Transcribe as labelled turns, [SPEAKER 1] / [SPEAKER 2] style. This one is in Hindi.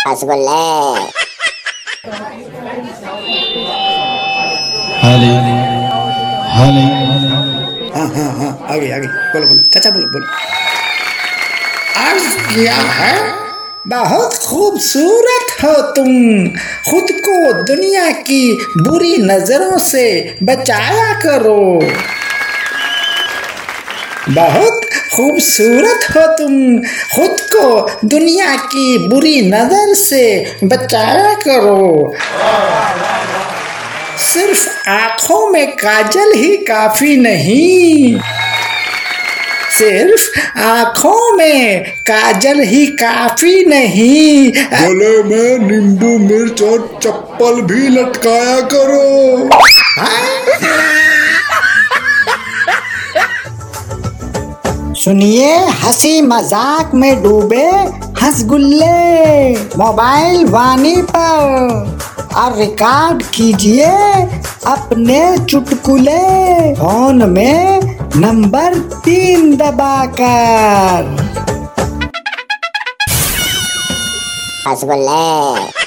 [SPEAKER 1] रसगुल्ले।
[SPEAKER 2] हाले हाले।
[SPEAKER 3] हाँ हाँ हाँ, आगे आगे बोलो बोलो चाचा, बोलो बोलो। अर्ज किया है, बहुत खूबसूरत हो तुम, खुद को दुनिया की बुरी नजरों से बचाया करो। बहुत खूबसूरत हो तुम, खुद को दुनिया की बुरी नजर से बचाया करो। सिर्फ आंखों में काजल ही काफी नहीं, सिर्फ आंखों में काजल ही काफी नहीं,
[SPEAKER 4] गले में नींबू मिर्च और चप्पल भी लटकाया करो।
[SPEAKER 3] सुनिए हंसी मजाक में डूबे हंसगुल्ले, मोबाइल वाणी पर और रिकॉर्ड कीजिए अपने चुटकुले, फोन में नंबर 3 दबाकर।
[SPEAKER 1] रसगुल्ले।